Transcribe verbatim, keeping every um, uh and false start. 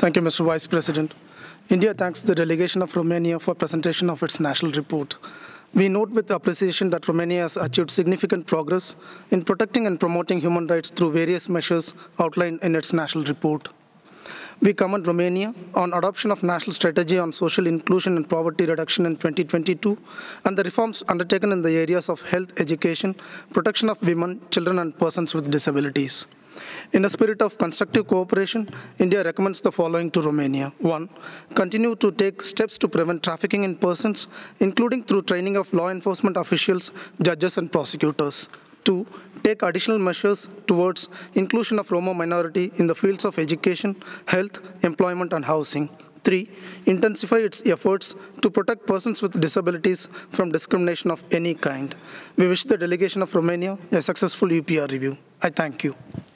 Thank you, Mister Vice President. India thanks the delegation of Romania for presentation of its national report. We note with appreciation that Romania has achieved significant progress in protecting and promoting human rights through various measures outlined in its national report. We commend Romania on adoption of national strategy on social inclusion and poverty reduction in twenty twenty-two and the reforms undertaken in the areas of health, education, protection of women, children and persons with disabilities. In a spirit of constructive cooperation, India recommends the following to Romania. One, continue to take steps to prevent trafficking in persons, including through training of law enforcement officials, judges and prosecutors. Two, take additional measures towards inclusion of Roma minority in the fields of education, health, employment, and housing. Three, intensify its efforts to protect persons with disabilities from discrimination of any kind. We wish the delegation of Romania a successful U P R review. I thank you.